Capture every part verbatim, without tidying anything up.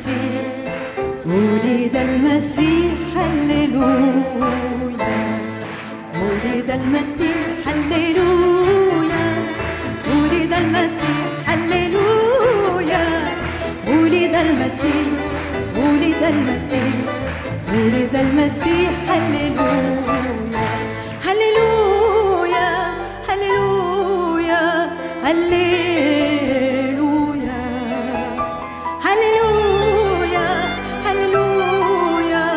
المسيح ولد المسيح هللويا ولد المسيح هللويا ولد المسيح هللويا ولد المسيح ولد المسيح ولد المسيح هللويا هللويا هللويا هللويا هللويا هللويا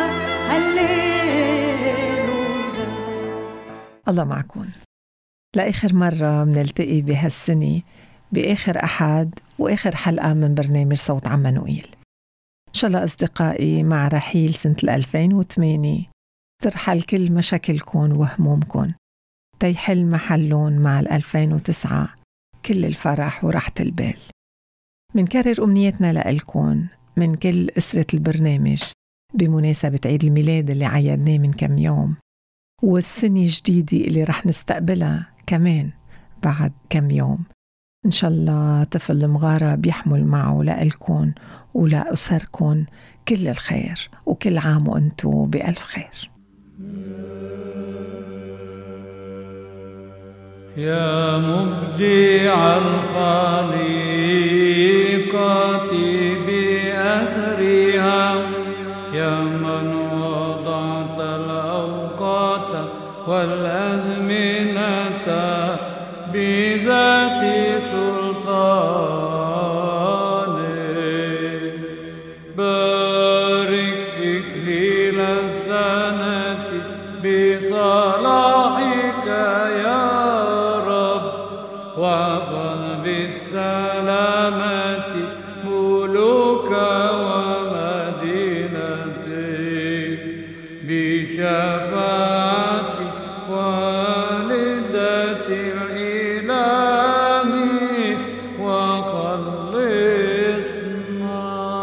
هللويا. الله معكم. لآخر مرة منلتقي بهالسنة بآخر أحد وآخر حلقة من برنامج صوت عمانوئيل. إن شاء الله أصدقائي مع رحيل سنة ألفين وثمانية ترحل كل مشاكلكم وهمومكم تيحل محلون مع ألفين وتسعة كل الفرح وراحة البال. منكرر أمنيتنا لألكم من كل أسرة البرنامج بمناسبة عيد الميلاد اللي عيدناه من كم يوم والسنة الجديدة اللي رح نستقبلها كمان بعد كم يوم. إن شاء الله طفل المغارة بيحمل معه لألكم ولأسركم كل الخير وكل عام وأنتم بألف خير. يا مبدع الخليقة بأسرها يا من وضعت الأوقات والأزمنة بذات سلطانك بارك إكليل السنة بصلاحك يا رب وخذ بالسلامة ملوك ومدينتك بشفاعة والدة الإله وخلصنا.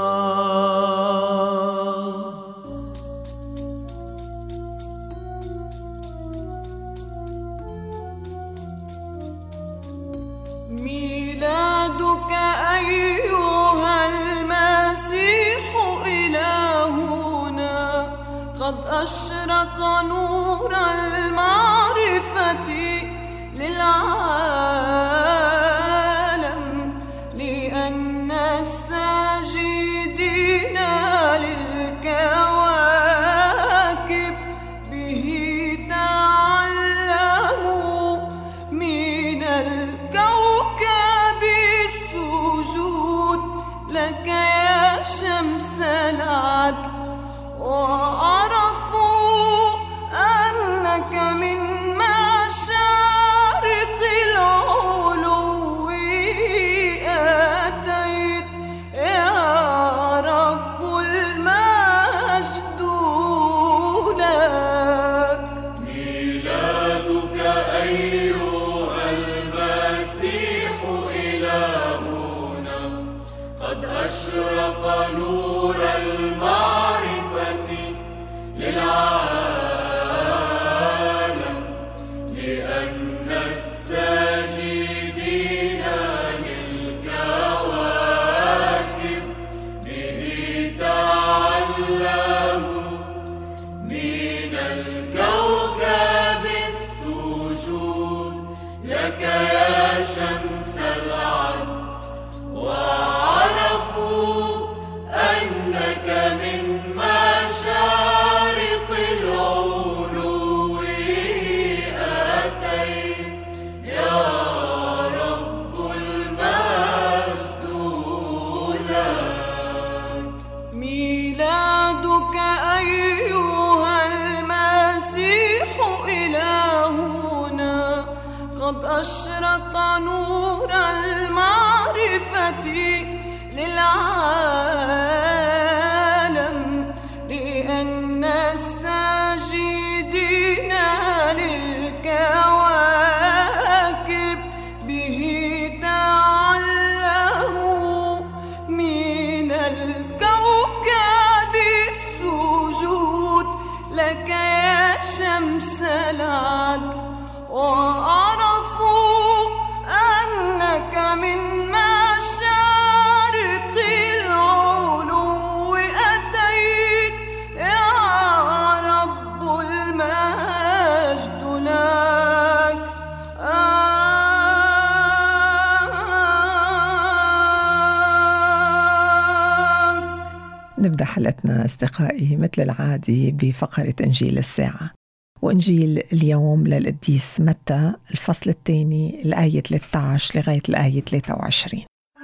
ميلادك أيها المسيح إلهنا قد أشرق نور المعرفة للعالم لأن الساجدين للكواكب به تعلموا من الكوكب السجود لك يا شمس العدل وعرفوا أنك من مشارق العلو أتيت يا رب المجد لك. ميلادك أيها المسيح إلهنا قد أشرق نور المعرفة للعالم لأن الساجدين للكواكب به تعلموا من الكوكب السجود لك يا شمس العدل وعرفوا أنك من مشارق العلو أتيت يا رب المجد لك. ميلادك أيها المسيح إلهنا قد أشرق نور المعرفة للعالم لأن الساجدين للكواكب به تعلموا من الكوكب السجود لك يا شمس العدل وعرفوا أنك من مشارق العلو نبدأ حلقتنا أصدقائي مثل العادي بفقرة إنجيل الساعة، وإنجيل اليوم للقديس متى الفصل الثاني الآية ثلاثة عشر لغاية الآية ثلاثة وعشرين.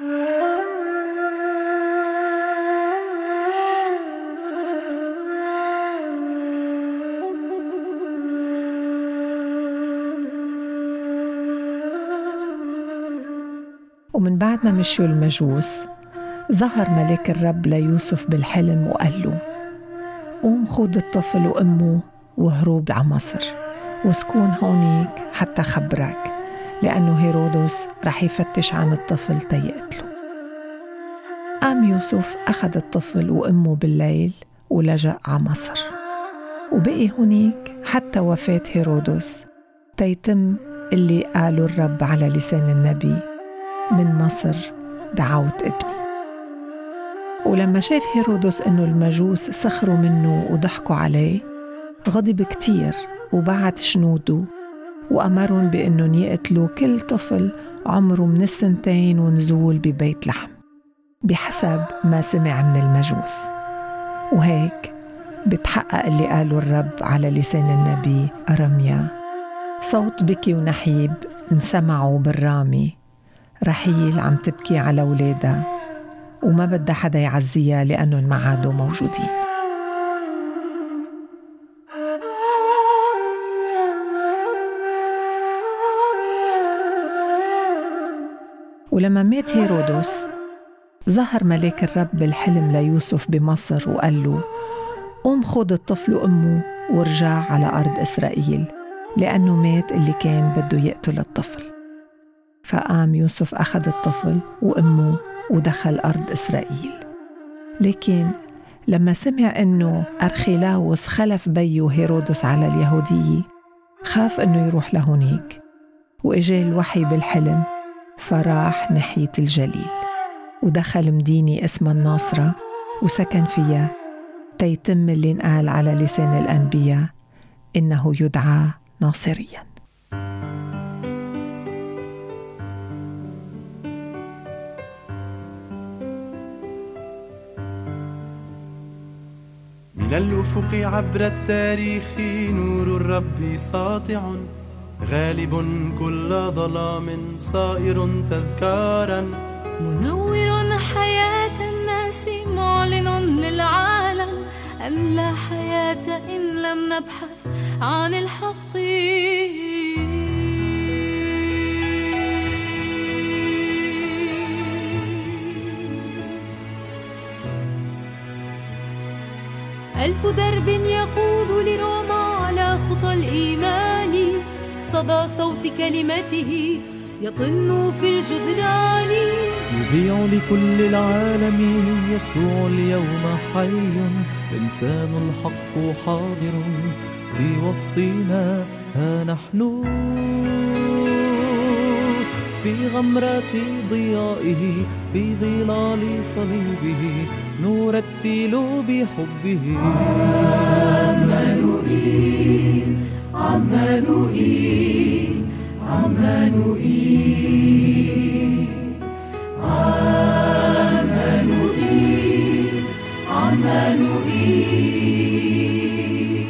ومن بعد ما مشوا المجوس ظهر ملاك الرب ليوسف بالحلم وقال له: قوم خود الطفل وأمه وهروب على مصر وسكون هونيك حتى خبرك، لأنه هيرودس رح يفتش عن الطفل تيقتله. قام يوسف أخذ الطفل وأمه بالليل ولجأ على مصر، وبقي هونيك حتى وفاة هيرودس تيتم اللي قاله الرب على لسان النبي: من مصر دعوت ابني. ولما شاف هيرودس انه المجوس سخروا منه وضحكوا عليه غضب كتير وبعت جنوده وأمرهم بأنهم يقتلوا كل طفل عمره من السنتين ونزول ببيت لحم بحسب ما سمع من المجوس. وهيك بتحقق اللي قاله الرب على لسان النبي أرميا: صوت بكي ونحيب انسمعوا بالرامي، رحيل عم تبكي على ولادها وما بدها حدا يعزيها لأنهم ما عادوا موجودين. ولما مات هيرودس ظهر ملاك الرب بالحلم ليوسف بمصر وقال له: قوم خد الطفل وأمه ورجع على أرض إسرائيل، لأنه مات اللي كان بده يقتل الطفل. فقام يوسف أخذ الطفل وأمه ودخل أرض إسرائيل. لكن لما سمع أنه أرخيلاوس خلف بيه هيرودس على اليهودية خاف أنه يروح لهونيك، وإجا الوحي بالحلم فراح ناحية الجليل ودخل مدينة اسمها الناصرة وسكن فيها تيتم اللي انقال على لسان الأنبياء إنه يدعى ناصريا. من الأفق عبر التاريخ نور الرب ساطع، غالب كل ظلام صائر تذكارا، منور حياة الناس معلن للعالم أن لا حياة إن لم نبحث عن الحق. ألف درب يقود لروما على خطى الإيمان، صدى صوت كلمته يطن في الجدران، يذيع لكل العالم يسوع اليوم حي، إنسان الحق حاضر في وسطنا. ها نحن في غمرة ضيائه، في ظلال صليبه نرتل بحبه. عمانوئيل عمانوئيل عمانوئيل عمانوئيل عمانوئيل.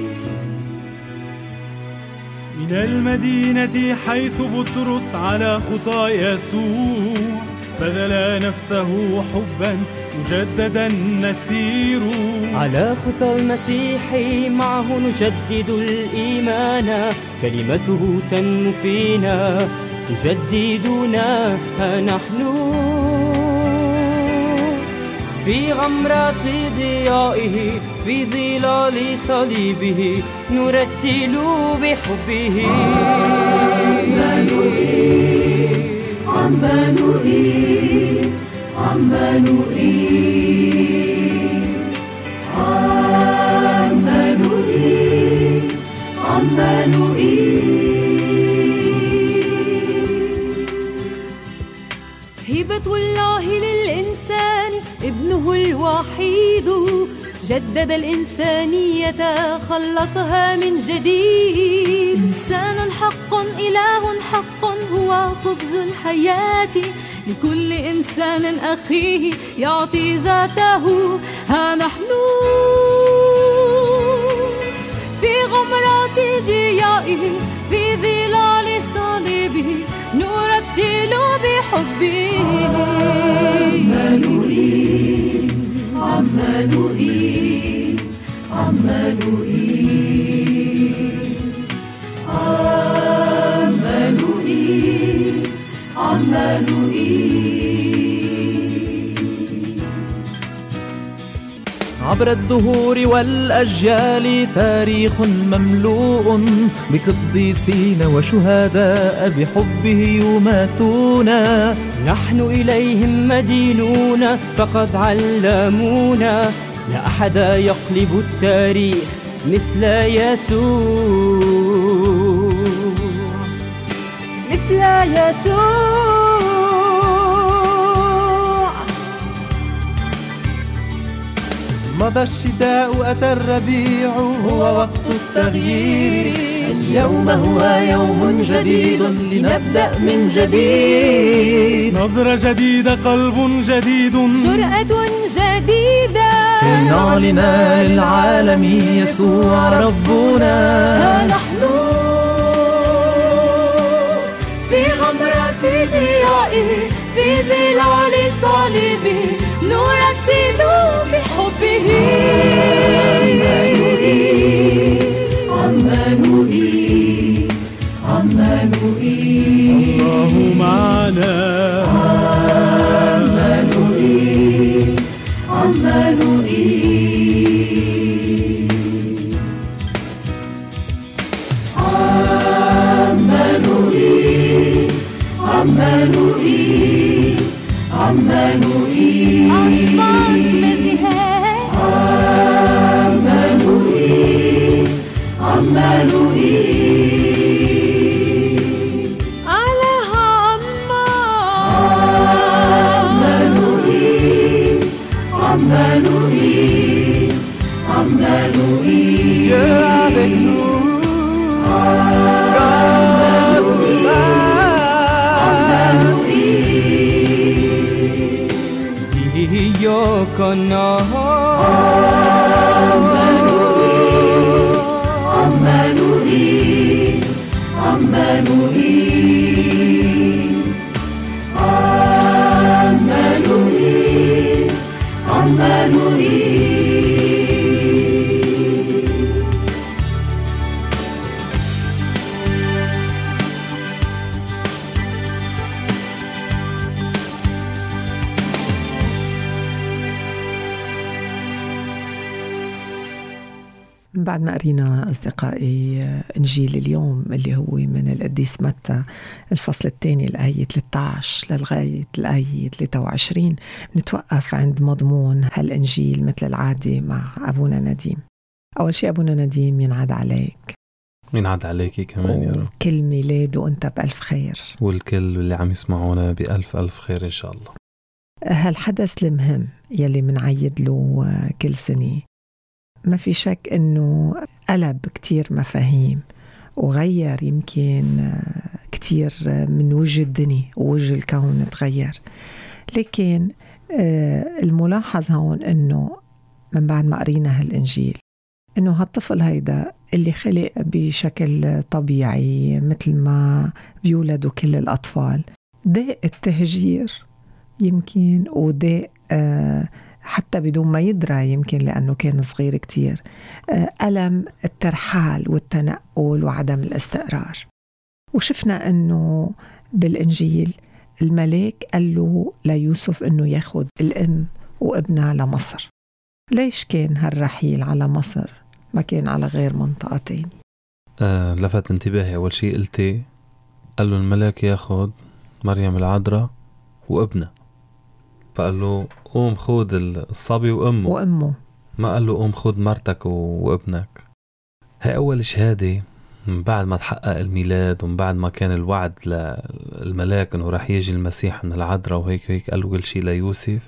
من المدينة حيث بطرس على خطى يسوع بذل نفسه حبا مجددا نسير، على خطى المسيح معه نجدد الإيمان، كلمته تنمو فينا تجددنا. ها نحن في غمرة ضيائه، في ظلال صليبه نرتل بحبه. عمانوئيل عمانوئيل عمانوئيل عمانوئيل عمانوئيل. هبة الله للإنسان ابنه الوحيد، جدد الإنسانية خلصها من جديد. إنسان حق إله حق هو خبز الحياة لكل إنسان أخيه يعطي ذاته. ها نحن في غمرة ضيائه في ظلال صليبه نرتل بحبه. عمانوئيل عمانوئيل عمانوئيل عمانوئيل عمانوئيل. عبر الدهور والأجيال تاريخ مملوء بقديسين وشهداء بحبه يماتون. نحن إليهم مدينون فقد علمونا لا أحد يقلب التاريخ مثل يسوع مثل يسوع. مضى الشتاء أتى الربيع هو وقت التغيير. اليوم هو يوم جديد لنبدأ من جديد. نظرة جديدة قلب جديد جرأة جديدة نعلن للعالم يسوع ربنا. ها نحن في غمرة ضيائه في ظلال صليبه نرتل بحبه. عمانوئيل عمانوئيل الله معنا. عمانوئيل عمانوئيل عمانوئيل عمانوئيل عمانوئيل. أصبحت مزهاء عمانوئيل عمانوئيل علىها أما عمانوئيل عمانوئيل عمانوئيل. يا بنور Io conosco عمانوئيل عمانوئيل عمانوئيل عمانوئيل عمانوئيل. بعد ما قرينا أصدقائي إنجيل اليوم اللي هو من القديس متى الفصل الثاني الآية ثلاثة عشر للغاية الآية ثلاثة وعشرين، نتوقف عند مضمون هالإنجيل مثل العادة مع أبونا نديم. أول شيء أبونا نديم ينعاد عليك. ينعاد عليكي كمان يا رب. كل ميلاد وأنت بألف خير، والكل اللي عم يسمعونا بألف ألف خير إن شاء الله. هالحدث المهم يلي منعيد له كل سنة ما في شك أنه قلب كتير مفاهيم وغير يمكن كتير من وجه الدنيا ووجه الكون تغير. لكن الملاحظ هون أنه من بعد ما قرينا هالإنجيل أنه هالطفل هيدا اللي خلق بشكل طبيعي مثل ما بيولدوا كل الأطفال داء التهجير يمكن وداء حتى بدون ما يدرى يمكن لأنه كان صغير كتير ألم الترحال والتنقل وعدم الاستقرار. وشفنا أنه بالإنجيل الملاك قال له ليوسف أنه ياخد الأم وابنها لمصر. ليش كان هالرحيل على مصر ما كان على غير منطقتين؟ آه لفت انتباهي أول شيء قلتي قال له الملاك ياخد مريم العذراء وابنها، فقال له قوم خود الصبي وأمه وأمه ما قال له قوم خود مرتك وابنك. هاي أول شهادة من بعد ما تحقق الميلاد ومن بعد ما كان الوعد للملاك أنه رح يجي المسيح من العذراء وهيك هيك قال له كل شيء ليوسف.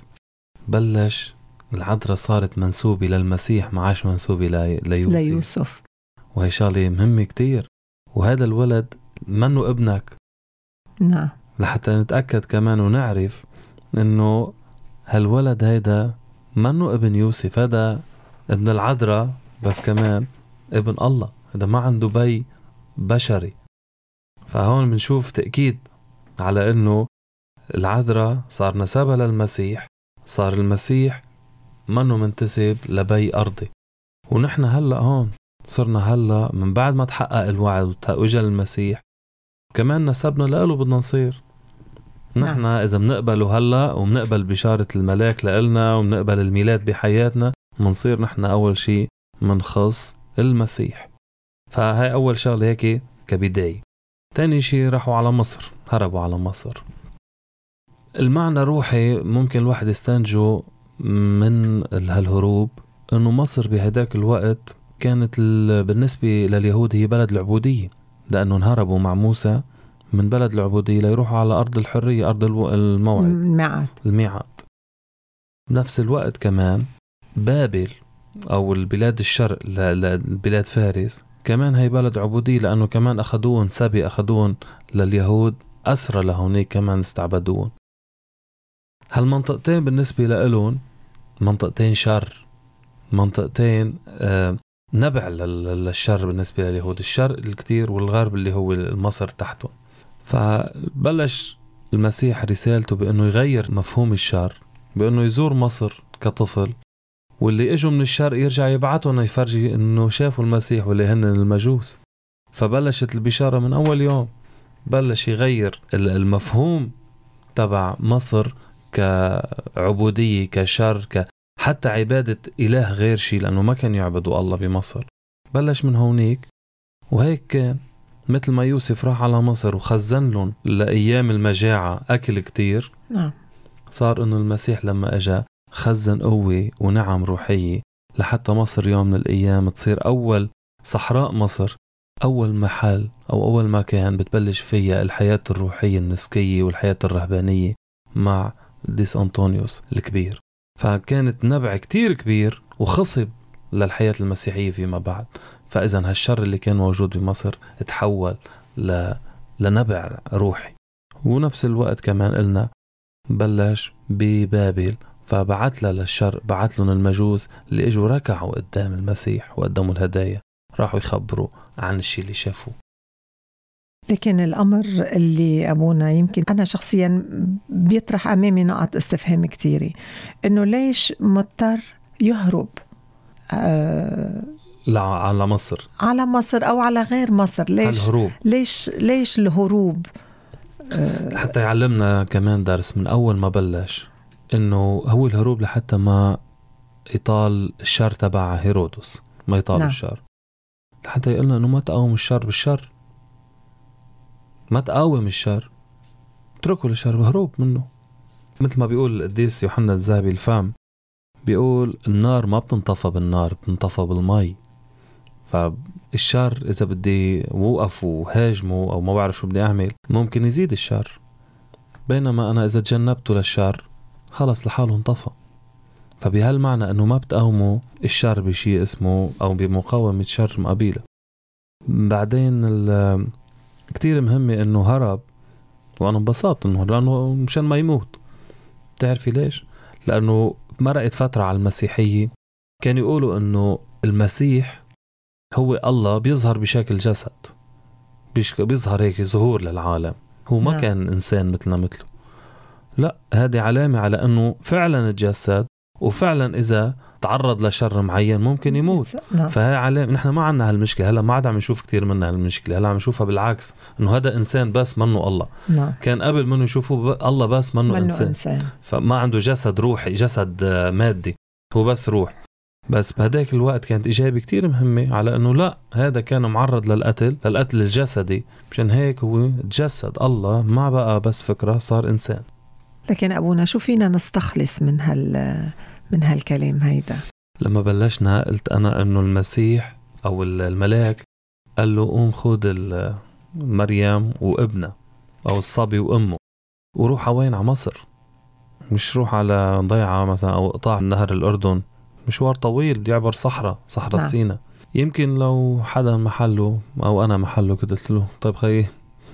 بلش العذراء صارت منسوبة للمسيح ما عاش منسوبة ليوسف. ليوسف وهي شغلة مهمة كتير. وهذا الولد منه ابنك نعم. لحتى نتأكد كمان ونعرف إنه هالولد هيدا منه ابن يوسف، هذا ابن العذراء، بس كمان ابن الله، هذا ما عنده بي بشري. فهون بنشوف تأكيد على إنه العذراء صار نسبها للمسيح، صار المسيح منه منتسب لبي أرضي. ونحن هلأ هون صرنا هلأ من بعد ما تحقق الوعد وجا المسيح كمان نسبنا لأله بدنا نصير نحن. نعم. إذا بنقبله هلأ وبنقبل بشارة الملاك لإلنا وبنقبل الميلاد بحياتنا، منصير نحن أول شيء منخص المسيح. فهاي أول شغلة هيك كبداية. تاني شيء راحوا على مصر، هربوا على مصر. المعنى روحي ممكن الواحد يستنتجه من هالهروب إنه مصر بهداك الوقت كانت بالنسبة لليهود هي بلد العبودية، لأنه انهربوا مع موسى من بلد العبودية ليروحوا على أرض الحرية، أرض الموعد، الميعاد. الميعاد. بنفس الوقت كمان بابل أو البلاد الشرق لبلاد فارس كمان هي بلد عبودية، لأنه كمان أخذوهم سبي، أخذوهم لليهود أسرى لهونيك، كمان استعبدوهم. هالمنطقتين بالنسبة لهم منطقتين شر، منطقتين آه نبع للشر بالنسبة لليهود، الشرق الكتير والغرب اللي هو مصر تحته. فبلش المسيح رسالته بأنه يغير مفهوم الشر، بأنه يزور مصر كطفل، واللي اجوا من الشرق يرجع يبعثهم يفرجي أنه شافوا المسيح واللي هن المجوس. فبلشت البشارة من أول يوم، بلش يغير المفهوم تبع مصر كعبودية، كشر، ك حتى عبادة إله غير شيء، لأنه ما كان يعبدوا الله بمصر. بلش من هونيك، وهيك كان مثل ما يوسف راح على مصر وخزن لهم لأيام المجاعة أكل كتير. نعم. صار إنه المسيح لما أجا خزن قوة ونعم روحية لحتى مصر يوم من الأيام تصير أول صحراء مصر، أول محل أو أول مكان بتبلش فيها الحياة الروحية النسكية والحياة الرهبانية مع ديس أنطونيوس الكبير. فكانت نبع كتير كبير وخصب للحياة المسيحية فيما بعد. فإذا هالشر اللي كان موجود بمصر تحول ل... لنبع روحي. ونفس الوقت كمان قلنا بلش ببابل، فبعت له للشر، بعت لهم المجوس اللي اجوا ركعوا قدام المسيح وقدموا الهدايا، راحوا يخبروا عن الشيء اللي شافوه. لكن الأمر اللي أبونا يمكن أنا شخصيا بيطرح أمامي نقط استفهام كتيرة، إنه ليش مضطر يهرب آه لا على مصر، على مصر أو على غير مصر؟ ليش الهروب؟ ليش ليش الهروب؟ آه حتى يعلمنا كمان درس من أول ما بلش، إنه هو الهروب لحتى ما يطال الشر تبع هيرودس، ما يطال نعم. الشر، لحتى يقولنا إنه ما تقاوم الشر بالشر، ما تقاوم الشر، اتركوا الشر وهروب منه. مثل ما بيقول القديس يوحنا الذهبي الفم، بيقول النار ما بتنطفى بالنار، بتنطفى بالمي. فالشر إذا بدي وقف وهاجمه أو ما بعرف شو بدي أعمل ممكن يزيد الشر، بينما أنا إذا تجنبته للشر خلص لحاله انطفى. فبهالمعنى أنه ما بتقاوموا الشر بشيء اسمه أو بمقاومة شر مقابلة. بعدين كتير مهمة أنه هرب، وأنا انبسطت أنه لأنه مشان ما يموت. تعرفي ليش؟ لأنه مرقت فترة على المسيحية كانوا يقولوا أنه المسيح هو الله بيظهر بشكل جسد، بيظهر هيك ظهور للعالم، هو ما كان إنسان مثلنا مثله. لا، هذه علامة على أنه فعلا تجسد، وفعلا إذا تعرض لشر معين ممكن يموت. فهي علامة. نحن ما عنا هالمشكلة هلا، ما عاد عم نشوف كتير منها هالمشكلة، هلا عم نشوفها بالعكس، إنه هذا إنسان بس منه الله. نعم. كان قبل منه يشوفوا ب... الله بس منه, منه إنسان. إنسان، فما عنده جسد روحي، جسد مادي، هو بس روح. بس بهداك الوقت كانت إجابة كتير مهمة على أنه لا، هذا كان معرض للقتل، للقتل الجسدي، مشان هيك هو تجسد الله، ما بقى بس فكرة، صار إنسان. لكن أبونا شو فينا نستخلص من هال من هالكلام هيدا؟ لما بلشنا قلت أنا أنه المسيح أو الملاك قال له قوم خود مريم وابنه أو الصبي وأمه وروح وين؟ على مصر. مش روح على ضيعة مثلا أو قطاع نهر الأردن، مشوار طويل بدي يعبر صحراء صحراء نعم. سينا. يمكن لو حدا محله أو أنا محله كنت قلت له طيب خي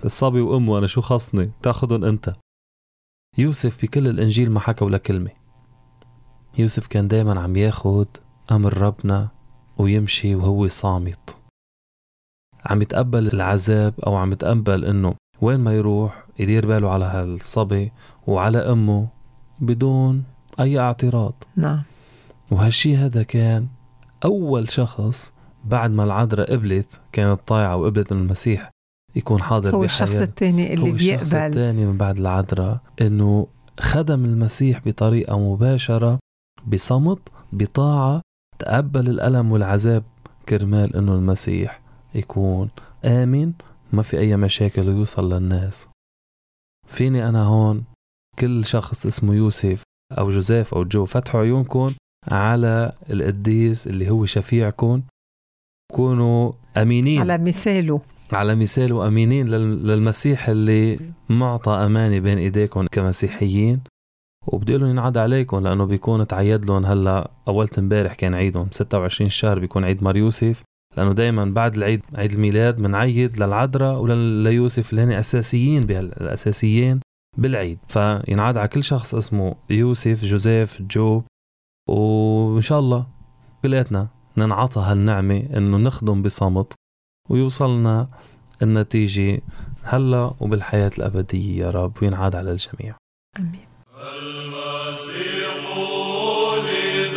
الصبي وأمه أنا شو خصني، تاخدن أنت. يوسف بكل الإنجيل ما حكى ولا كلمة. يوسف كان دايما عم ياخد أمر ربنا ويمشي وهو صامت، عم يتقبل العذاب أو عم يتقبل إنه وين ما يروح يدير باله على هالصبي وعلى أمه بدون أي اعتراض. نعم. وهالشي هذا كان أول شخص بعد ما العذراء قبلت، كانت طايعة وقبلت من المسيح يكون حاضر هو بحياة. الشخص الثاني اللي هو بيقبل. الشخص الثاني من بعد العذراء إنه خدم المسيح بطريقة مباشرة، بصمت، بطاعة، تقبل الألم والعذاب كرمال إنه المسيح يكون آمن، ما في أي مشاكل ويوصل للناس. فيني أنا هون كل شخص اسمه يوسف أو جوزيف أو جو فتحوا عيونكم على القديس اللي هو شفيعكم، كونوا أمينين على مثاله على مثاله أمينين للمسيح اللي معطى أمانة بين إيديكم كمسيحيين. وبدي لهم ينعاد عليكم لأنه بيكون تعيد لهم هلأ أول امبارح كان عيدهم ستة وعشرين شهر بيكون عيد مار يوسف، لأنه دايما بعد العيد عيد الميلاد منعيد للعذراء وليوسف اللي هن أساسيين بالأساسيين بالعيد. فينعاد على كل شخص اسمه يوسف، جوزيف، جو، وإن شاء الله كلياتنا ننعطى هالنعمة إنه نخدم بصمت ويوصلنا النتيجة هلا وبالحياة الأبدية يا رب، وينعاد على الجميع. آمين. المسيح ولد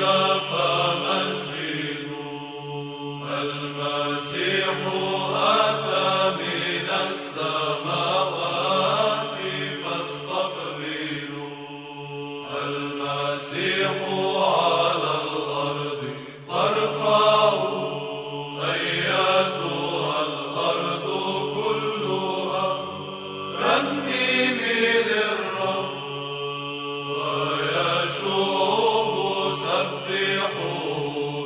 فمجدوا، المسيح أتى من السماوات فاستقبلوا، المسيح على الأرض فارفعوا، أيتها الأرض كلها رنمي للرب، ويشوب سبحوا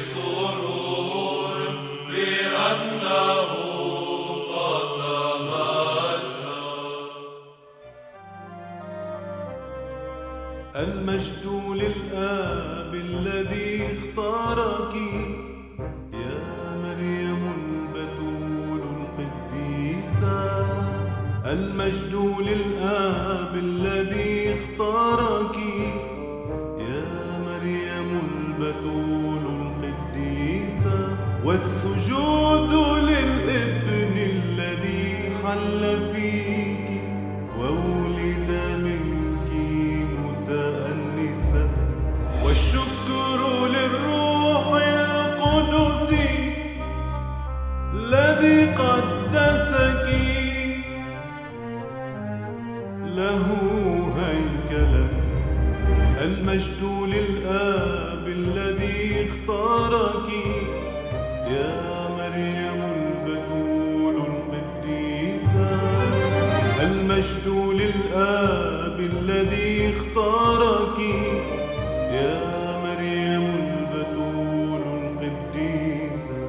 بسرور لأنه قد تمجد. المجد للآب الذي اختارك يا مريم البتول القديسة، المجد للآب الذي اختارك يا مريم البتول القديسة، والسجود للابن الذي حل فيك وولد منك متأنسا، والشكر للروح القدس الذي قدسك له هيكلا. المجد للآب الذي اختارك يا مريم البتول القديسة، المجد للآب الذي اختارك يا مريم البتول القديسة.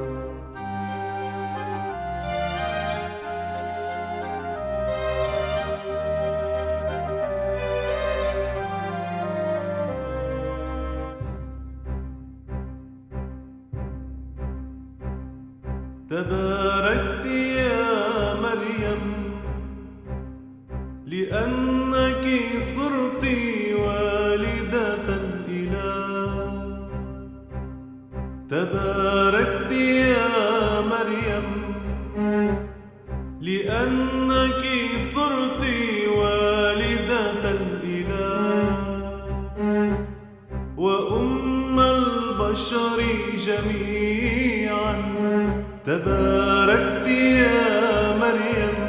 تباركت يا مريم لأنك صرت والدة الإله، تباركت يا مريم لأنك صرت والدة الإله، وأم البشر جميعا. تباركت يا مريم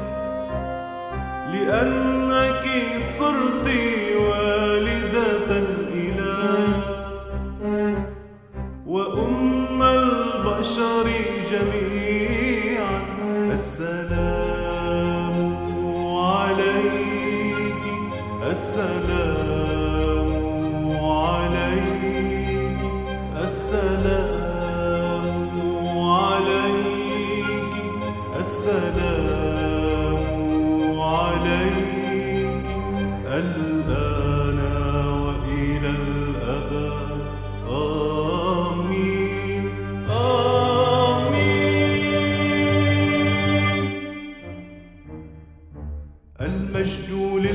لأنك صرت والدة الإله، وأم البشر جميعا. السلام عليك، السلام عليك، السلام عليك، السلام عليك، الآن وإلى الأبد. آمين آمين.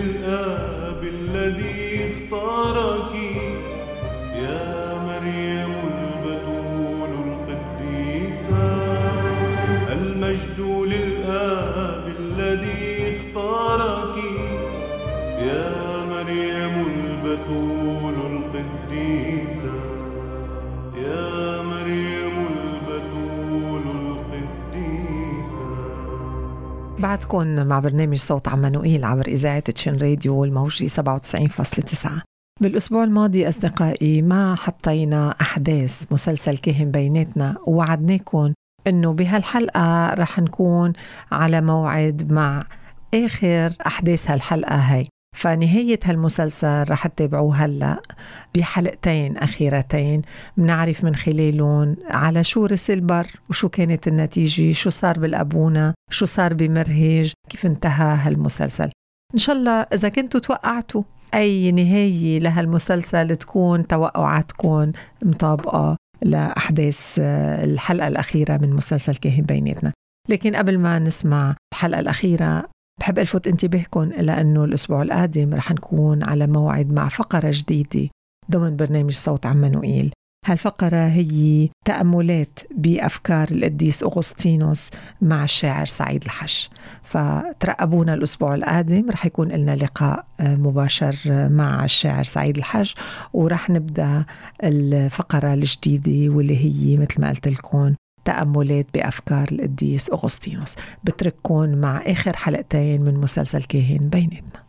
للآب الذي اختارك يا مريم البتول القديسة. المجد للآب الذي اختارك يا مريم البتول القديسة. يا مريم البتول القديسة. بعدكن مع برنامج صوت عمانوئيل عبر إذاعة تشين راديو الموجي سبعة وتسعين فاصلة تسعة. بالأسبوع الماضي أصدقائي ما حطينا أحداث مسلسل كاهن بيناتنا، ووعدناكم أنه بهالحلقة رح نكون على موعد مع آخر أحداث هالحلقة هاي. فنهاية هالمسلسل رح تتابعوه هلأ بحلقتين أخيرتين، منعرف من خلالهم على شو رسل بر وشو كانت النتيجة، شو صار بالأبونا، شو صار بمرهج، كيف انتهى هالمسلسل. إن شاء الله إذا كنتوا توقعتوا أي نهاية لهالمسلسل تكون توقعاتكم مطابقة لأحداث الحلقة الأخيرة من مسلسل كاهن بيناتنا. لكن قبل ما نسمع الحلقة الأخيرة بحب ألفت انتباهكم إلى أنه الأسبوع القادم رح نكون على موعد مع فقرة جديدة ضمن برنامج صوت عمانوئيل. هالفقرة هي تأملات بأفكار القديس أغسطينوس مع الشاعر سعيد الحش. فترقبونا الأسبوع القادم، رح يكون لنا لقاء مباشر مع الشاعر سعيد الحش، ورح نبدأ الفقرة الجديدة واللي هي مثل ما قلت لكم تأملات بأفكار القديس أغسطينوس. بترككم مع آخر حلقتين من مسلسل كاهن بيناتنا.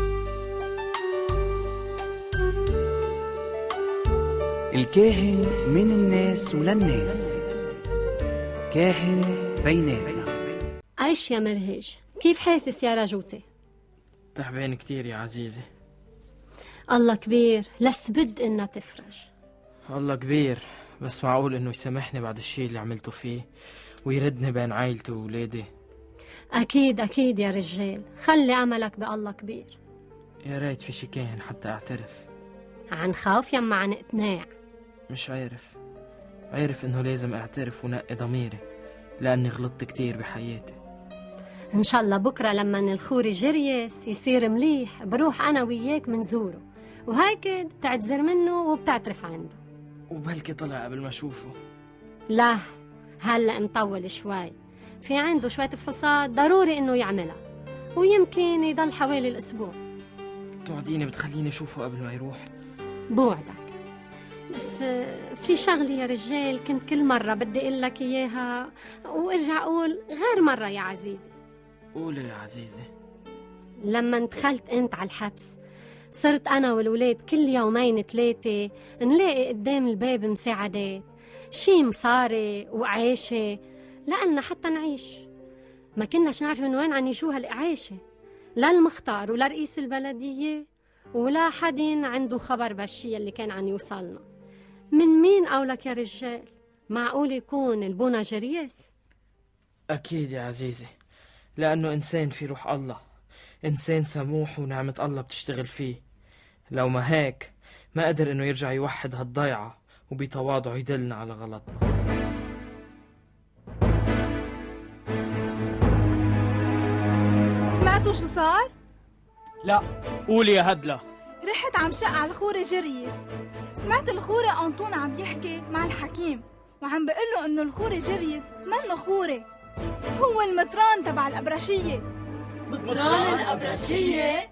الكاهن من الناس وللناس، كاهن بيناتنا. عيش يا مرهج، كيف حاسس يا رجوتي؟ تعبان كتير يا عزيزي. الله كبير، لست بد إنها تفرج. الله كبير، بس معقول إنه يسامحني بعد الشيء اللي عملته فيه ويردني بين عائلتي وولادي؟ أكيد أكيد يا رجال، خلي أملك بالله كبير. يا ريت في شي كاهن حتى أعترف. عن خوف يما عن اقتناع؟ مش عارف عارف إنه لازم أعترف ونقي ضميري، لأني غلطت كتير بحياتي. إن شاء الله بكرة لما الخوري جريس يصير مليح بروح أنا وياك منزوره، وهيك بتعتذر منه وبتعترف عنده. وبلكي طلع قبل ما أشوفه. لا هلأ مطول شوي، في عنده شوية فحوصات ضروري إنه يعملها، ويمكن يضل حوالي الأسبوع. توعديني بتخليني أشوفه قبل ما يروح؟ بوعدك، بس في شغلة يا رجال كنت كل مرة بدي أقول لك إياها وارجع أقول غير مرة يا عزيزي. قولي يا عزيزي. لما دخلت أنت على الحبس صرت أنا والولاد كل يومين ثلاثة نلاقي قدام الباب مساعدات، شي مصاري وعيشة لأننا حتى نعيش. ما كناش نعرف من وين عن يشو هالإعاشة، لا المختار ولا رئيس البلدية ولا حد عنده خبر بالشي اللي كان عن يوصلنا. من مين قولك يا رجال؟ معقول يكون البونا جريس؟ أكيد يا عزيزي، لأنه إنسان في روح الله، إنسان سموح ونعمة الله بتشتغل فيه. لو ما هيك ما قدر إنه يرجع يوحد هالضيعة وبتواضع يدلنا على غلطنا. سمعتوا شو صار؟ لا، قولي يا هدلة. رحت عم شق على الخوري جريس، سمعت الخوري أنطون عم يحكي مع الحكيم وعم بقله إنه الخوري جريس منه خوري، هو المطران تبع الأبرشية. مطران الأبرشية؟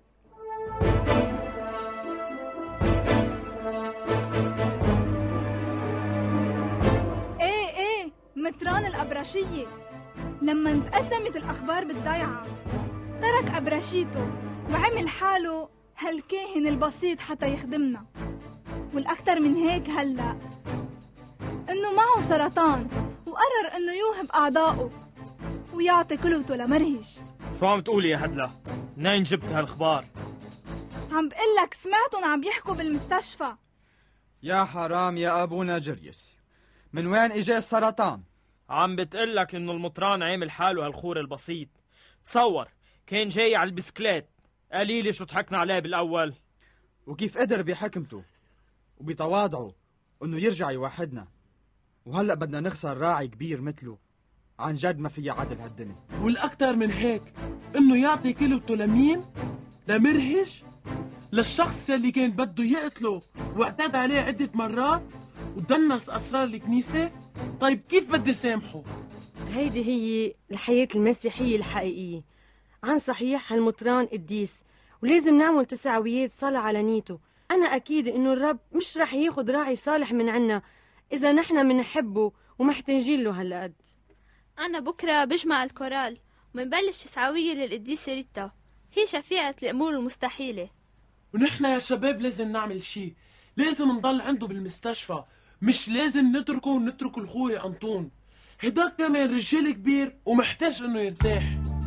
ايه ايه مطران الأبرشية. لما انتقسمت الأخبار بالضيعة ترك أبرشيته وعمل حاله هالكاهن البسيط حتى يخدمنا. والأكتر من هيك هلأ إنه معه سرطان وقرر إنه يوهب أعضائه ويعطي كلوته لمرهج. شو عم تقولي يا هدلة؟ منين جبت هالأخبار؟ عم بقلك سمعتن عم يحكوا بالمستشفى. يا حرام يا أبونا جريس، من وين إجا السرطان؟ عم بتقلك إنه المطران عامل حاله هالخور البسيط. تصور كان جاي على البسكليت، قليلي شو ضحكنا عليه بالأول. وكيف قدر بحكمته وبتواضعه إنه يرجع يوحدنا، وهلأ بدنا نخسر راعي كبير مثله. عن جد ما فيها عدل هالدنيا. والأكتر من هيك إنه يعطي كلمته لمين؟ لمرهج؟ للشخص اللي كان بده يقتله واعتدى عليه عدة مرات ودنس أسرار الكنيسة؟ طيب كيف بدي سامحه؟ هيدي هي الحياة المسيحية الحقيقية. عن صحيح هالمطران قديس ولازم نعمل تسعويات صلاة على نيته. أنا أكيد إنه الرب مش رح ياخد راعي صالح من عنا إذا نحن منحبه ومحتاجين له هالقد. أنا بكرة بجمع الكورال ومنبلش تسعوية للقديسة ريتا، هي شفيعة الأمور المستحيلة. ونحن يا شباب لازم نعمل شي، لازم نضل عنده بالمستشفى، مش لازم نتركه ونترك الخوي أنطون. هداك كمان رجال كبير ومحتاج إنه يرتاح.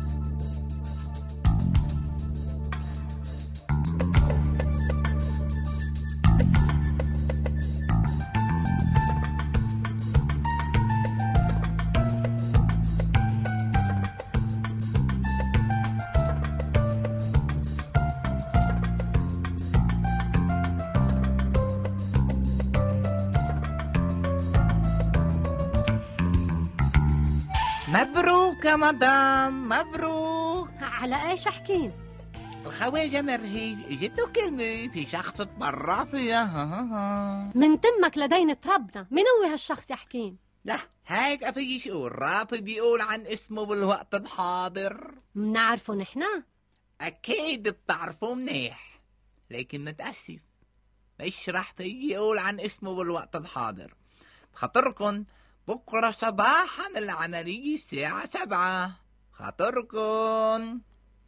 مبروك يا مدام، مبروك. على ايش حكيم؟ الخواجة مرهج اجته كلمة في شخص تبرع فيها. من تمك لدينة ربنا، من هو هالشخص يا حكيم؟ لا هيك افيش يقول، رافي بيقول عن اسمه بالوقت الحاضر. منعرفه نحنا؟ اكيد بتعرفوه منيح، لكن متأسف مش رح في يقول عن اسمه بالوقت الحاضر. بخاطركن بكرة صباحا العملية الساعة سبعة، خاطركن.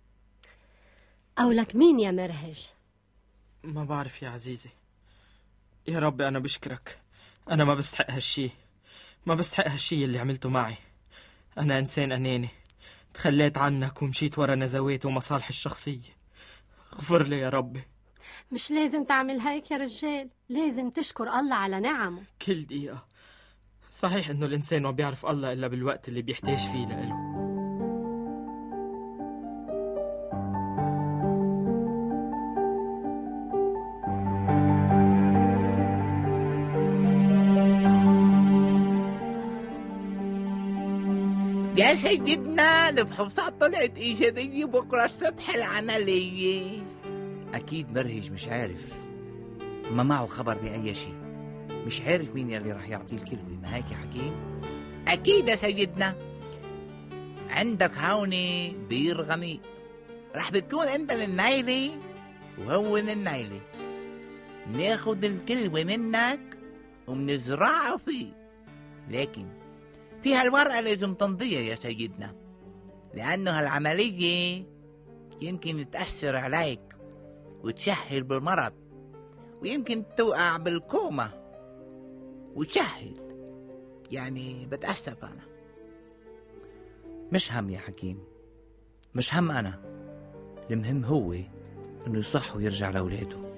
أولك مين يا مرهج؟ ما بعرف يا عزيزي. يا ربي أنا بشكرك، أنا ما بستحق هالشي، ما بستحق هالشي اللي عملته معي. أنا إنسان أناني، تخليت عنك ومشيت ورا نزواتي ومصالحي الشخصية. غفر لي يا ربي. مش لازم تعمل هيك يا رجال، لازم تشكر الله على نعمه. كل دقيقة. صحيح إنه الإنسان ما بيعرف الله إلا بالوقت اللي بيحتاج فيه لإله. يا سيدنا الفحوصات طلعت إيجابية بكرة الصبح العملية. أكيد مرهج مش عارف، ما معه خبر بأي شيء، مش عارف مين يلي رح يعطيه الكلمة، ما هيك يا حكيم؟ أكيد يا سيدنا. عندك هوني بير غميق، رح بتكون أنت النايلة وهو النايلة. ناخد الكلمة منك ومنزرعه فيه، لكن في هالورقة لازم تمضيها يا سيدنا، لأنه هالعملية يمكن تأثر عليك وتسهل بالمرض، ويمكن توقع بالكومة وتسهل. يعني بتأسف أنا. مش هم يا حكيم، مش هم أنا، المهم هو إنه يصح ويرجع لأولاده.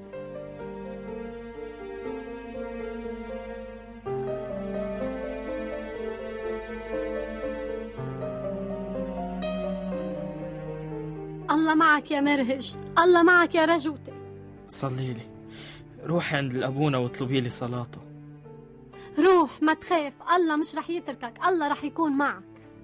الله معك يا مرهج، الله معك يا رجوتي. صلي لي، روحي عند الأبونا واطلبي لي صلاته. روح ما تخاف، الله مش رح يتركك، الله رح يكون معك.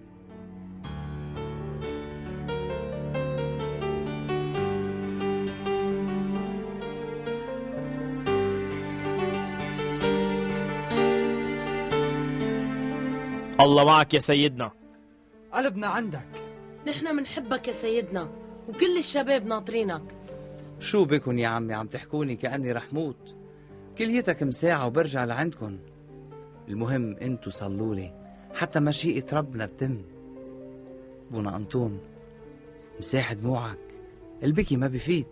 الله معك يا سيدنا. قلبنا عندك. نحن منحبك يا سيدنا وكل الشباب ناطرينك. شو بكن يا عمي عم تحكوني كأني رح موت؟ كليتك مساعة وبرجع لعندكن. المهم انتو صلولي حتى مشيئة ربنا بتم. بونا أنطون مساح دموعك، البكي ما بفيد.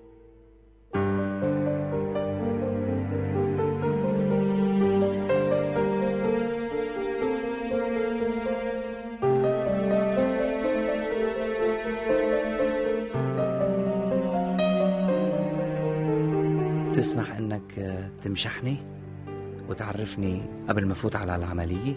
تسمح انك تمشحني وتعرفني قبل ما فوت على العملية؟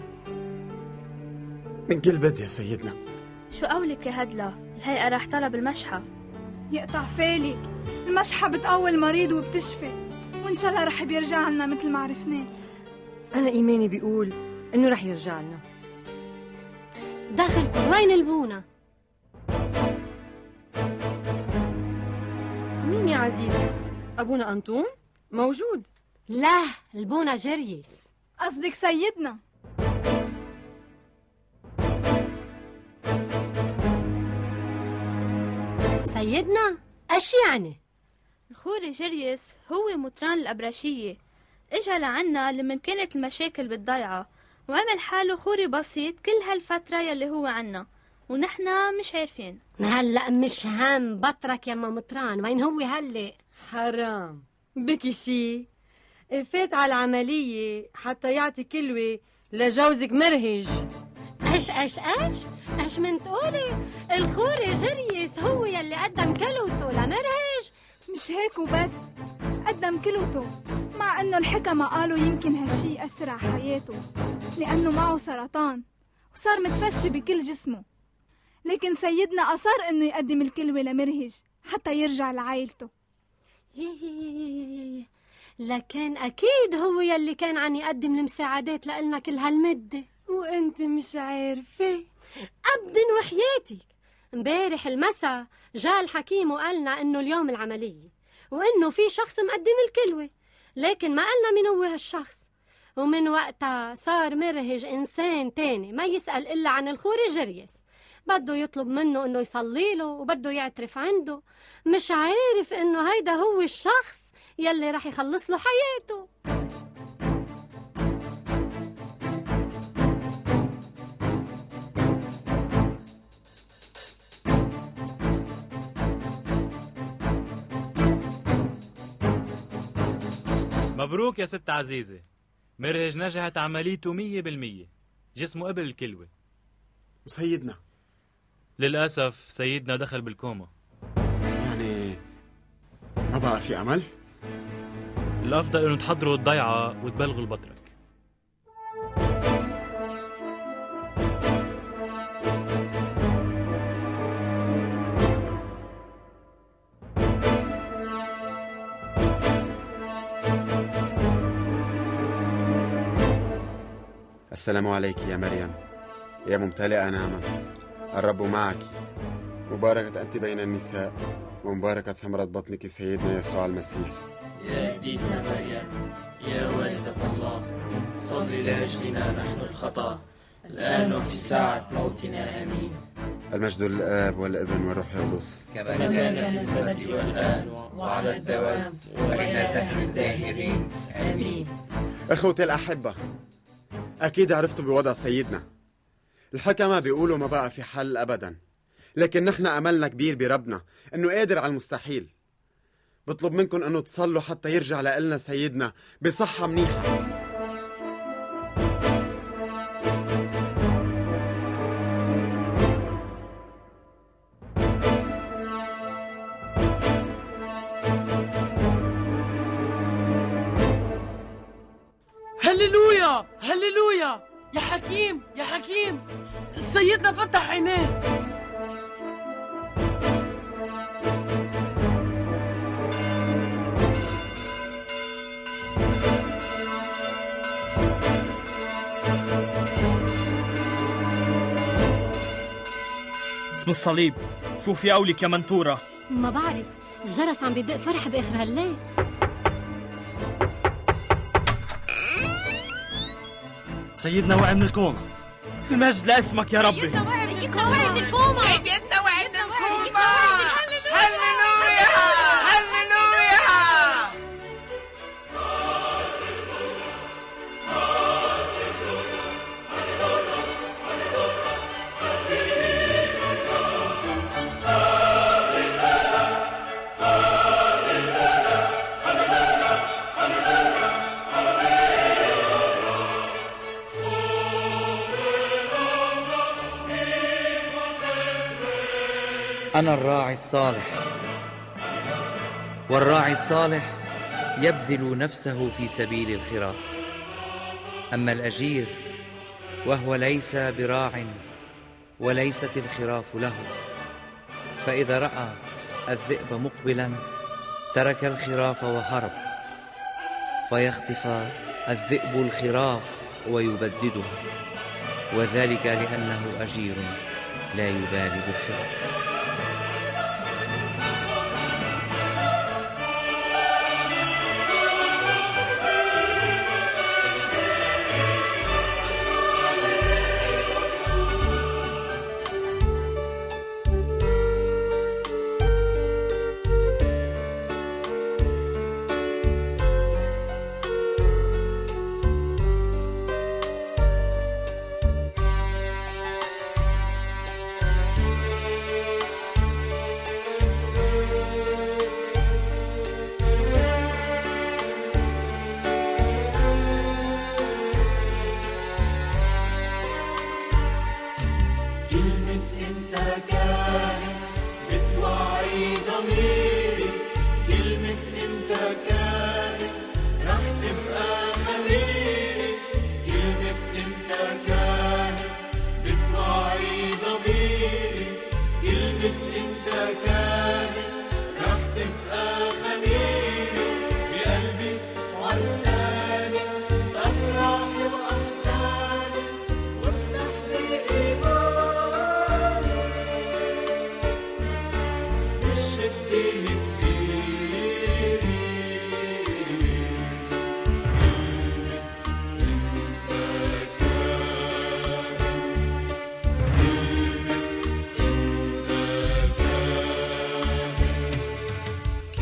من كل بد يا سيدنا. شو قولك يا هدلة؟ الهيئة راح طلب المشحة. يقطع فالك، المشحة بتقوي المريض وبتشفي، وإن شاء الله رح بيرجع لنا مثل ما عرفناه. أنا إيماني بيقول إنه رح يرجع لنا. دخلكم وين البونة؟ مين نعم يا عزيزي، أبونا أنطون موجود. لا، البونا جريس. قصدك سيدنا. سيدنا؟ ايش يعني؟ الخوري جريس هو مطران الأبرشية، اجا لعنا لمن كانت المشاكل بالضيعة، وعمل حاله خوري بسيط كل هالفترة يلي هو عنا، ونحنا مش عارفين. هلأ مش هم بطرك يما مطران، وين هو هلأ؟ حرام بكي شي، فات على العملية حتى يعطي كلوة لجوزك مرهج. ايش ايش ايش ايش من تقولي؟ الخوري جريس هو يلي قدم كلوته لمرهج؟ مش هيك وبس، قدم كلوته، مع انه الحكمة قالوا يمكن هالشي أثر على حياته لأنه معه سرطان وصار متفشي بكل جسمه، لكن سيدنا أصر انه يقدم الكلوة لمرهج حتى يرجع لعائلته. لكن أكيد هو يلي كان عن يقدم المساعدات لإلنا كل هالمدة، وانت مش عارفة أبداً وحياتك. امبارح المساء جاء الحكيم وقالنا إنه اليوم العملية، وإنه في شخص مقدم الكلوة، لكن ما قالنا مين هو هالشخص. ومن وقتها صار مرهج إنسان تاني ما يسأل إلا عن الخوري جريس، بده يطلب منه إنه يصلي له وبده يعترف عنده، مش عارف إنه هيدا هو الشخص يلي رح يخلص له حياته. مبروك يا ست عزيزة، مرهج نجحت عمليته مية بالمية، جسمه قبل الكلوة. وسيدنا؟ للأسف سيدنا دخل بالكوما. يعني ما بقى في أمل؟ الأفضل إنه تحضروا الضيعة وتبلغوا البطرك. السلام عليك يا مريم يا ممتلئة نعمة، الرب معك، مباركة أنت بين النساء، ومباركة ثمرة بطنك سيدنا يسوع المسيح. يا قديسة مريم يا والدة الله، صلي لأجلنا نحن الخطأ الآن وفي ساعة موتنا، آمين. المجد للآب والابن والروح القدس، كما كان في البدء والآن وعلى الدوام وإلى دهر الداهرين، آمين. أخوتي الأحبة، أكيد عرفتوا بوضع سيدنا. الحكمة بيقولوا ما بقى في حل أبدا، لكن نحن أملنا كبير بربنا أنه قادر على المستحيل. بطلب منكم أنه تصلوا حتى يرجع لنا سيدنا بصحة منيحة. هللويا هللويا يا حكيم يا حكيم، سيدنا فتح عينيه. اسم الصليب، شوف يا أولك يا منتورة. ما بعرف، الجرس عم بيدق فرح بآخر هالليل. سيدنا وعي من الكوما، المجد لاسمك يا ربي. سيدنا وعي من الكوما، سيدنا وعي من الكوما. هللويا هللويا. أنا الراعي الصالح، والراعي الصالح يبذل نفسه في سبيل الخراف. أما الأجير وهو ليس براع وليست الخراف له، فإذا رأى الذئب مقبلا ترك الخراف وهرب، فيخطف الذئب الخراف ويبددها، وذلك لأنه أجير لا يبالي بالخراف.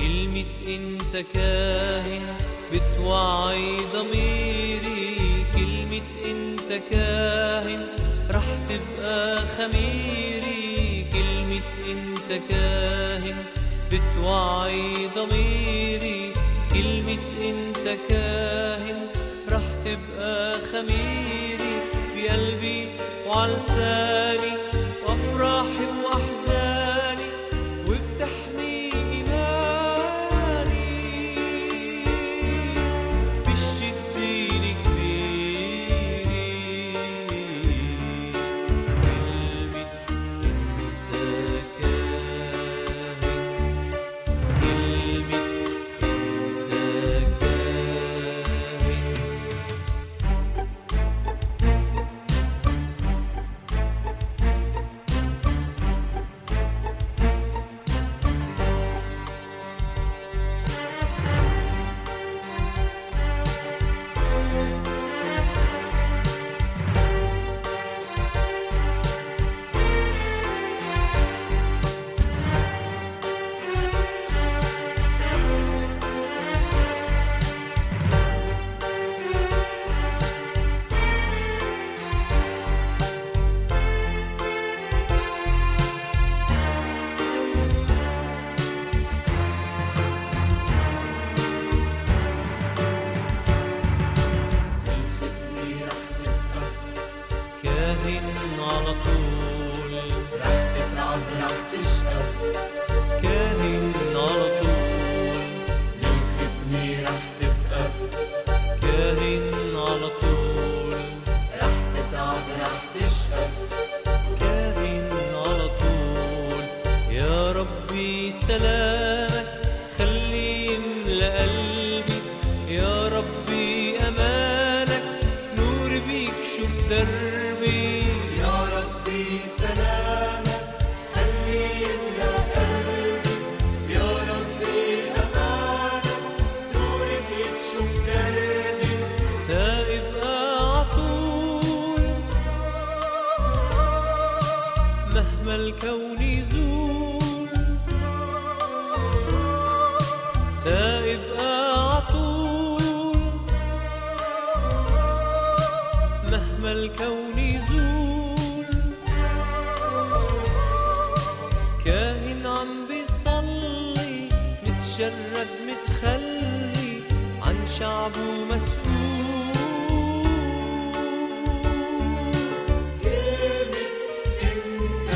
كلمة انت كاهن بتوعي ضميري، كلمة انت كاهن رح تبقى خميري، كلمة انت كاهن بتوعي ضميري، كلمة انت كاهن رح تبقى خميري بقلبي وعلى لساني وافراحي واحزاني، وبتحمي ايماني بالشد الكبير. كلمة انت كاهن، كلمة انت كاهن. كاهن على طول رح تتعب رح تشقى، كاهن على طول للختمة رح تبقى، كاهن على طول رح تتعب رح تشقى، كاهن على طول. يا ربي سلامك خلي يملأ قلبي، يا ربي أمانك نور بيكشف دربي، يا ربي سلامك خلي يملأ قلبي، يا ربي أمانك نور بيكشف دربي. تائب أعطول مهما الكون يزول، تائب أعطول مهما الكون يزول، كاهن عم بيصلي متشرد متخلي عن شعبه مسؤول. كلمة انت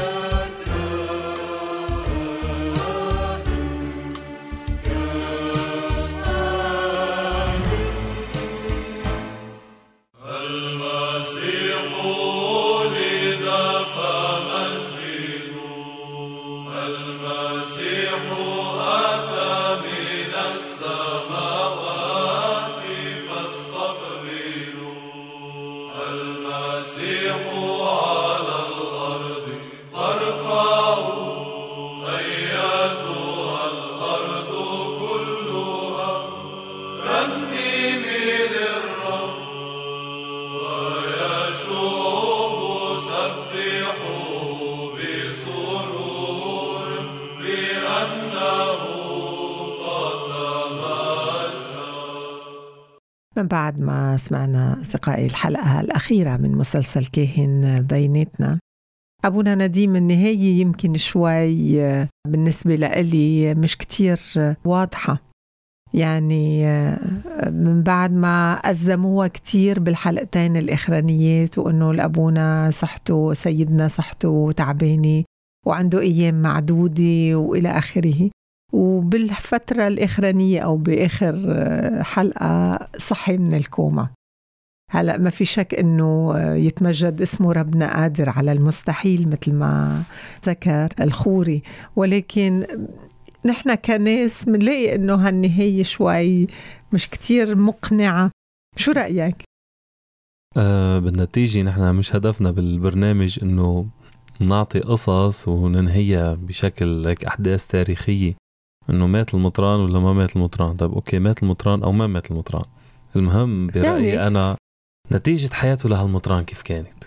المسيح ولد فمجدوا، المسيح أتى من السماوات فاستقبلوا، المسيح على الأرض فارفعوا أيتها الأرض كلها، رنمي للرب ويشوب سبحوا بسرور لأنه قد تمجد. من بعد ما سمعنا أصدقائي الحلقة الأخيرة من مسلسل كاهن بيناتنا، أبونا نديم النهاية يمكن شوي بالنسبة لإلي مش كتير واضحة، يعني من بعد ما أزموها كتير بالحلقتين الإخرانيات، وأنه الأبونا صحته سيدنا صحته تعباني وعنده أيام معدودة وإلى آخره، وبالفترة الإخرانية أو بآخر حلقة صحي من الكوما. هلأ ما في شك أنه يتمجد اسمه ربنا قادر على المستحيل مثل ما ذكر الخوري، ولكن نحن كناس منلاقي أنه هالنهاية شوي مش كتير مقنعة. شو رأيك؟ آه بالنتيجة نحن مش هدفنا بالبرنامج أنه نعطي قصص وننهيها بشكل هيك أحداث تاريخية، أنه مات المطران ولا ما مات المطران. طيب أوكي، مات المطران أو ما مات المطران، المهم برأيي يعني أنا نتيجة حياته لهالمطران كيف كانت،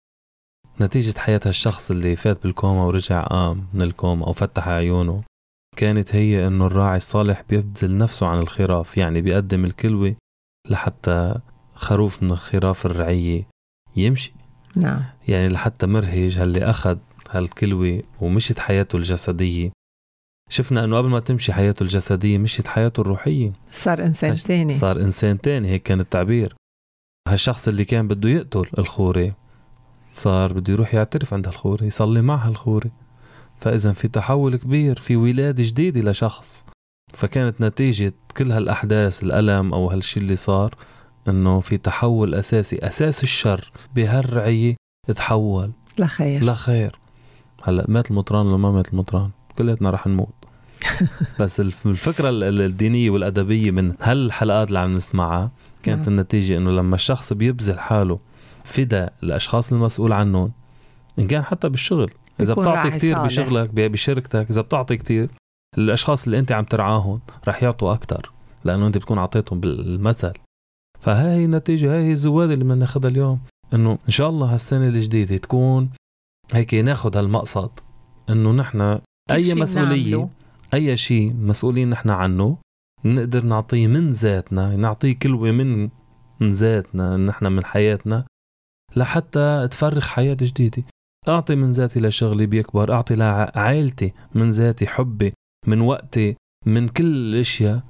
نتيجة حياة هالشخص اللي فات بالكوما ورجع قام من الكوما أو فتح عيونه كانت هي إنه الراعي الصالح بيبذل نفسه عن الخراف، يعني بيقدم الكلوة لحتى خروف من خراف الرعية يمشي. نعم. يعني لحتى مرهج اللي أخذ هالكلوة ومشت حياته الجسدية، شفنا أنه قبل ما تمشي حياته الجسدية مشيت حياته الروحية، صار إنسان تاني. صار إنسان تاني، هيك كان التعبير. هالشخص اللي كان بده يقتل الخوري صار بده يروح يعترف عند الخوري، يصلي معها الخوري. فإذا في تحول كبير، في ولادة جديدة لشخص. فكانت نتيجة كل هالأحداث، الألم أو هالشي اللي صار، أنه في تحول أساسي. أساس الشر بهالرعية تحول لخير لخير. هلأ مات المطران ولا ما مات المطران، كلياتنا رح نموت. بس الفكرة الدينية والأدبية من هالحلقات اللي عم نسمعها كانت النتيجة أنه لما الشخص بيبذل حاله فداء الأشخاص المسؤول عنهم، إن كان حتى بالشغل، إذا بتعطي كتير صالح. بشغلك بشركتك، إذا بتعطي كتير، الأشخاص اللي أنت عم ترعاهم رح يعطوا أكتر، لأنه أنت بتكون عطيتهم بالمثل. فهاي النتيجة، هاي الزوادة اللي بدنا ناخدها اليوم. إنه إن شاء الله هالسنة الجديدة تكون هيك ناخد هالمقصد، إنه نحن أي مسؤولية نعمله. أي شيء مسؤولين نحن عنه نقدر نعطيه من ذاتنا، نعطيه كلوة من من ذاتنا، نحن من حياتنا، لحتى تفرخ حياة جديدة. أعطي من ذاتي لشغلي بيكبر، أعطي لعائلتي من ذاتي، حبي من وقتي، من كل الأشياء،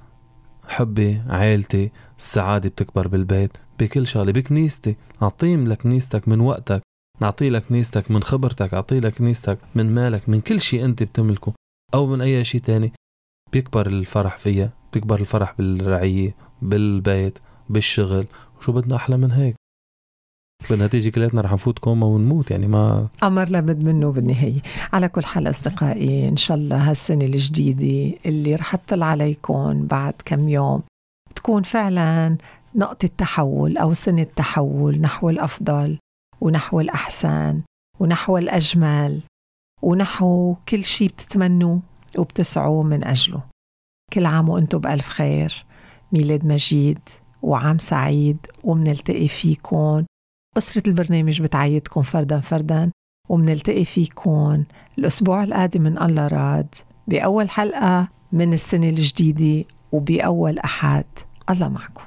حبي عائلتي، السعادة بتكبر بالبيت، بكل شغلة. بكنيستي أعطيهم لكنيستك من وقتك، نعطي لك كنيستك من خبرتك، أعطي لك كنيستك من مالك، من كل شيء أنت بتملكه أو من أي شيء تاني. بيكبر الفرح فيها، بيكبر الفرح بالرعية، بالبيت، بالشغل. وشو بدنا أحلى من هيك؟ بالنتيجة كلاتنا رح نفوت كوما ونموت، يعني ما أمر لابد منه بالنهاية. على كل حال أصدقائي، إن شاء الله هالسنة الجديدة اللي رح تطلع عليكم بعد كم يوم تكون فعلا نقطة تحول أو سنة تحول نحو الأفضل ونحو الأحسن ونحو الأجمل ونحو كل شيء بتتمنوا وبتسعوا من أجله. كل عام وأنتم بألف خير، ميلاد مجيد وعام سعيد، ومنلتقي فيكم. أسرة البرنامج بتعيدكم فردا فردا، ومنلتقي فيكم الأسبوع القادم من الله راد بأول حلقة من السنة الجديدة وبأول أحد. الله معكم.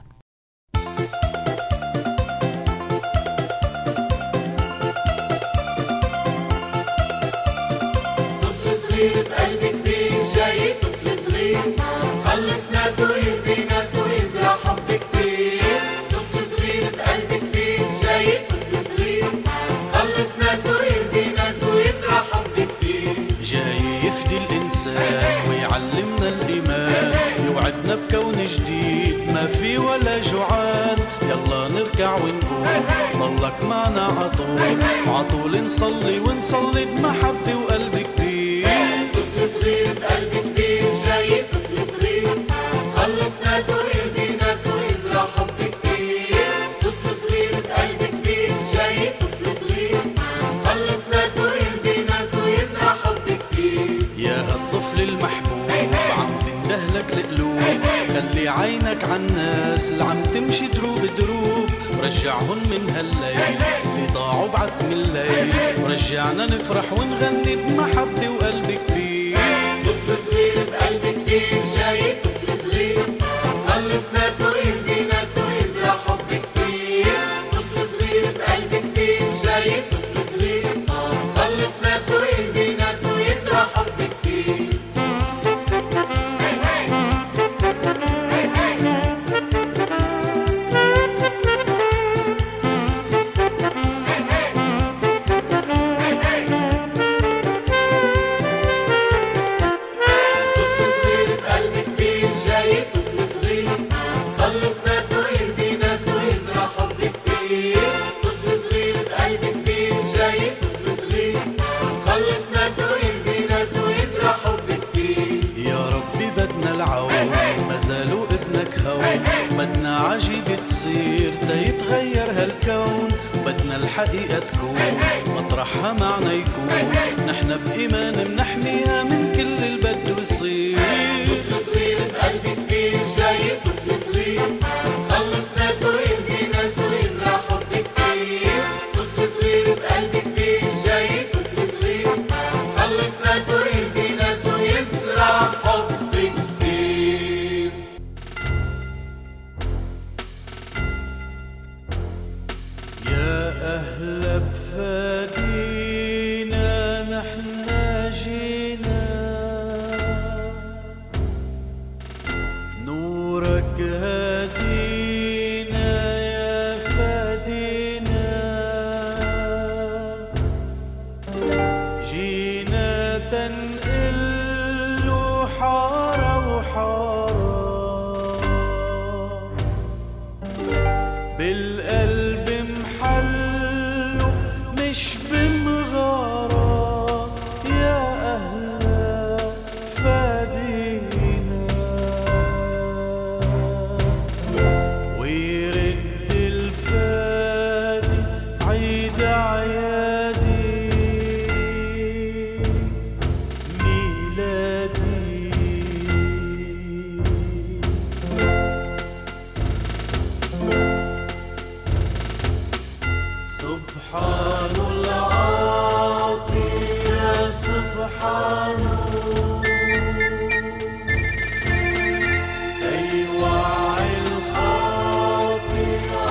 طفل صغير بقلبي كبير، جاي طفل صغير خلص ناس ويهدي ناس ويزرع حب كتير. طفل صغير بقلبي كبير، جاي طفل صغير خلص ناس ويهدي ناس ويزرع حب كتير. جاي يفدي الإنسان ويعلمنا الإيمان، يوعدنا بكون جديد ما في ولا جوعان. يلا نركع ونقول ضلك معنا عطول، وعطول نصلي ونصلي بمحبة وقلب كبير. طفل صغير بقلبي كبير، جاي طفل صغير خلص ناس ويهدي ناس ويزرع حب كتير. طفل صغير بقلبي كبير، جاي طفل صغير خلص ناس ويهدي ناس ويزرع حب كتير. يا هالطفل المحبوب عم تندهلك القلوب، خلي عينك عالناس اللي عم تمشي دروب دروب، ورجعهن من هالليل اللي ضاعوا بعتم الليل، ورجعنا نفرح ونغني بمحبة وقلب كبير. طفل صغير بقلبي كبير، جاي طفل صغير خلص ناس ويهدي ناس ويزرع حب كتير. طفل صغير بقلبي كبير، جاي طفل صغير خلص ناس ويهدي ناس ويزرع حب كتير. بدنا عجيب تصير تيتغير هالكون، بدنا الحقيقة تكون مطرحها معنا يكون، نحن بإيمان منحميها من كل البد ويصير. طفل صغير بقلبي كبير، جاي طفل صغير خلص ناس ويهدي ناس ويزرع حب كتير. طفل صغير بقلبي كبير، جاي طفل صغير خلص ناس ويهدي ناس ويزرع حب هدينا يا فادينا جينا تنقل له حارة وحارة بالقلب محله مش بمغارة يا أهلا فادينا ويرد الفادي عيد عيادي ميلادي سبحان العاطي يا سبحانه أيوع الخاطي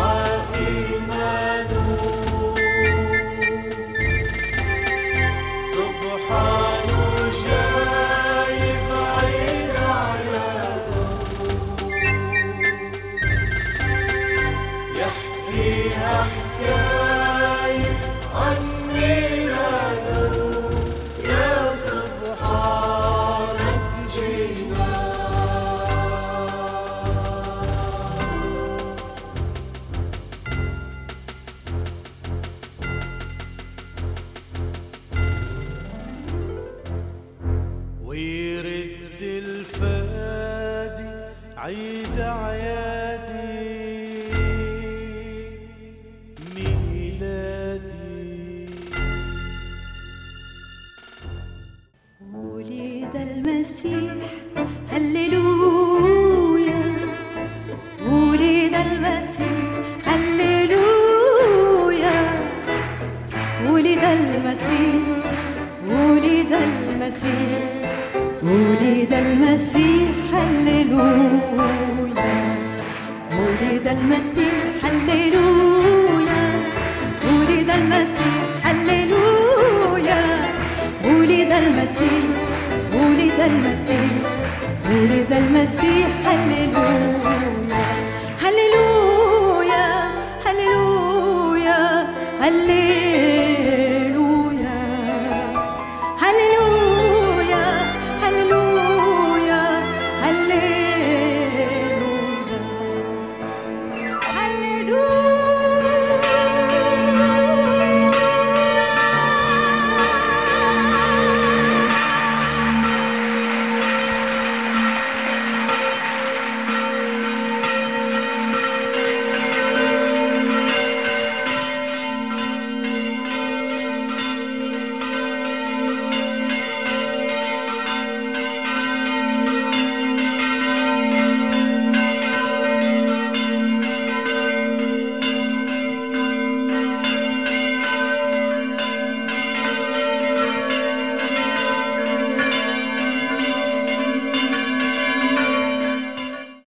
إيمانه سبحانه جايب عيد عياده يحكيها حكاية عن ميلاده يا سبحانك جينا ويرد الفادي عيد عيادي ولد المسيح هللويا ولد المسيح هللويا ولد المسيح ولد المسيح ولد المسيح هللويا ولد المسيح هللويا ولد المسيح هللويا ولد المسيح ولد المسيح ولد المسيح